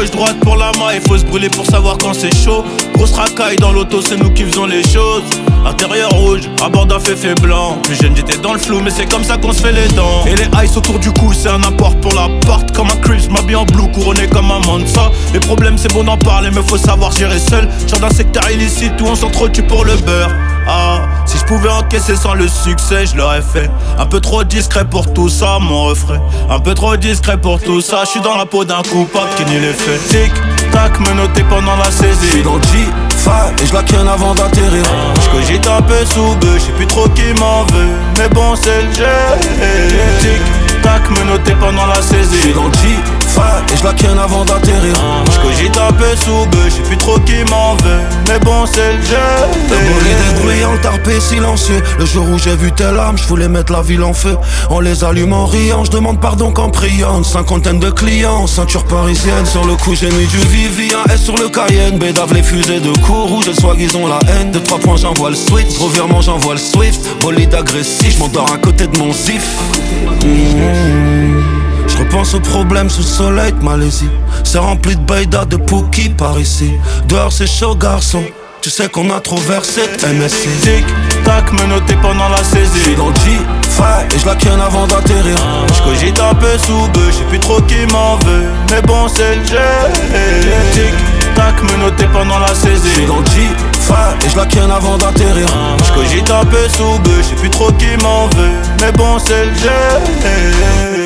gauche droite pour la maille, faut se brûler pour savoir quand c'est chaud. Grosse racaille dans l'auto, c'est nous qui faisons les choses. Intérieur rouge, à bord d'un féfé blanc. Plus jeune j'étais dans le flou mais c'est comme ça qu'on se fait les dents. Et les ice autour du cou c'est un apport pour la porte. Comme un Crips, m'habille en blue, couronné comme un Mansa. Les problèmes c'est bon d'en parler mais faut savoir gérer seul. Genre d'un secteur illicite où on s'entretue pour le beurre. Ah, si je pouvais encaisser sans le succès, je l'aurais fait. Un peu trop discret pour tout ça, mon refrain. Un peu trop discret pour tout ça. Je suis dans la peau d'un coupable qui nie les faits. Tic tac, menotté pendant la saisie. J'suis dans le G5 et je la ken avant d'atterrir. J'cogite un peu sous bœuf, j'sais plus trop qui m'en veut. Mais bon c'est le jeu. Tic tac, menotté pendant la saisie. J'suis dans le G5 et je la ken avant d'atterrir. J'cogite un peu sous bœuf, j'sais plus trop qui m'en veut. Mais bon c'est le jeu. Le bolide bruyant, tarpé silencieux. Le jour où j'ai vu telle âme, je voulais mettre la ville en feu. On les allume en riant, je demande pardon qu'en priant. Une cinquantaine de clients, ceinture parisienne. Sur le coup j'ai mis du Vivi, un S sur le Cayenne. Bédave les fusées de cours, rouge et swag ils ont la haine. De 3 points j'envoie le switch, revirement j'envoie le Swift. Bolide agressif, j'm'endors à côté de mon zif. Je repense aux problèmes sous le soleil de Malaisie. C'est rempli de baïda, de Pookie par ici. Dehors c'est chaud garçon, tu sais qu'on a trop versé de MSC. Tic tac, menotté pendant la saisie. J'suis dans le G5 et je la ken avant d'atterrir. J'cogite un peu sous bœuf, j'sais plus trop qui m'en veut. Mais bon c'est le jeu. Tic tac, menotté pendant la saisie. J'suis dans le G5 et je la ken avant d'atterrir. J'cogite un peu sous bœuf, j'sais plus trop qui m'en veut. Mais bon c'est le jeu.